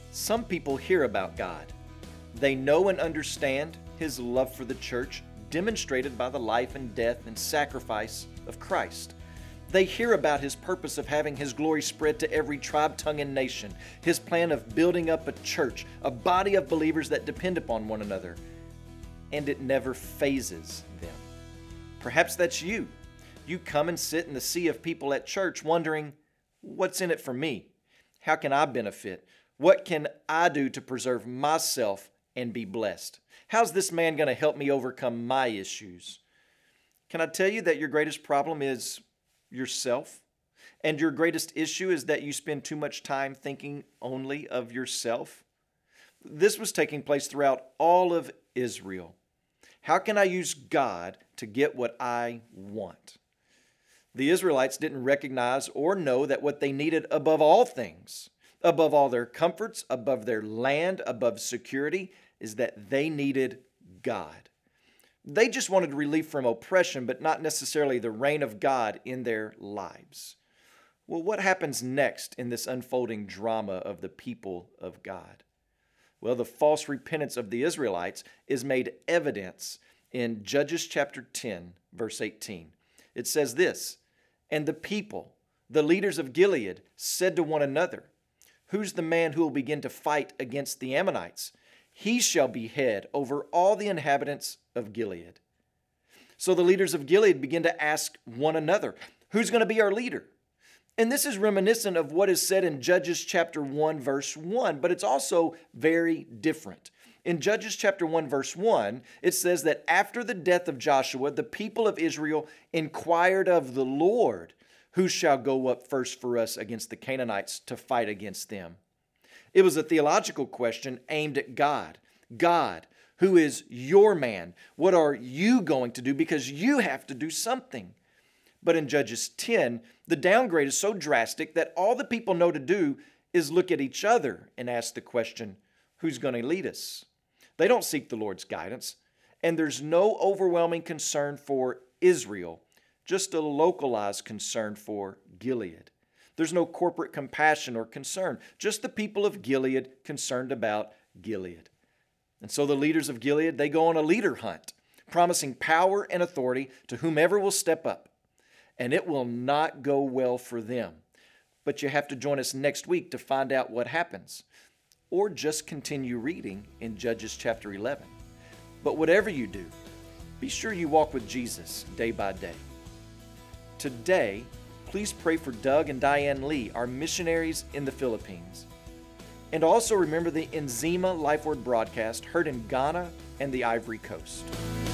Some people hear about God. They know and understand His love for the church, demonstrated by the life and death and sacrifice of Christ. They hear about His purpose of having His glory spread to every tribe, tongue, and nation, His plan of building up a church, a body of believers that depend upon one another, and it never phases them. Perhaps that's you. You come and sit in the sea of people at church wondering, what's in it for me? How can I benefit? What can I do to preserve myself and be blessed? How's this man going to help me overcome my issues? Can I tell you that your greatest problem is yourself? And your greatest issue is that you spend too much time thinking only of yourself? This was taking place throughout all of Israel. How can I use God to get what I want? The Israelites didn't recognize or know that what they needed above all things, above all their comforts, above their land, above security, is that they needed God. They just wanted relief from oppression, but not necessarily the reign of God in their lives. Well, what happens next in this unfolding drama of the people of God? Well, the false repentance of the Israelites is made evidence in Judges chapter 10, verse 18. It says this, "And the people, the leaders of Gilead, said to one another, 'Who's the man who will begin to fight against the Ammonites? He shall be head over all the inhabitants of Gilead.'" So the leaders of Gilead begin to ask one another, who's going to be our leader? And this is reminiscent of what is said in Judges chapter 1, verse 1, but it's also very different. In Judges chapter 1, verse 1, it says that after the death of Joshua, the people of Israel inquired of the Lord, "Who shall go up first for us against the Canaanites to fight against them?" It was a theological question aimed at God. God, who is your man? What are you going to do? Because you have to do something. But in Judges 10, the downgrade is so drastic that all the people know to do is look at each other and ask the question, who's going to lead us? They don't seek the Lord's guidance, and there's no overwhelming concern for Israel, just a localized concern for Gilead. There's no corporate compassion or concern, just the people of Gilead concerned about Gilead. And so the leaders of Gilead, they go on a leader hunt, promising power and authority to whomever will step up. And it will not go well for them. But you have to join us next week to find out what happens. Or just continue reading in Judges chapter 11. But whatever you do, be sure you walk with Jesus day by day. Today, please pray for Doug and Diane Lee, our missionaries in the Philippines. And also remember the Enzima Life Word broadcast heard in Ghana and the Ivory Coast.